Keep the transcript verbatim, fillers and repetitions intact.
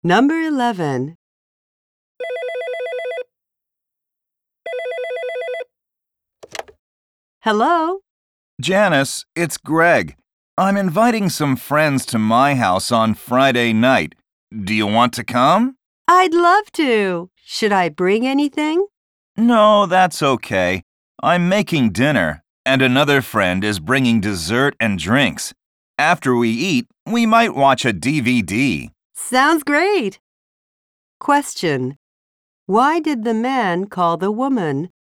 Number eleven. Hello? Janice, it's Greg. I'm inviting some friends to my house on Friday night. Do you want to come? I'd love to. Should I bring anything? No, that's okay. I'm making dinner, and another friend is bringing dessert and drinks. After we eat, we might watch a D V D. Sounds great. Question. Why did the man call the woman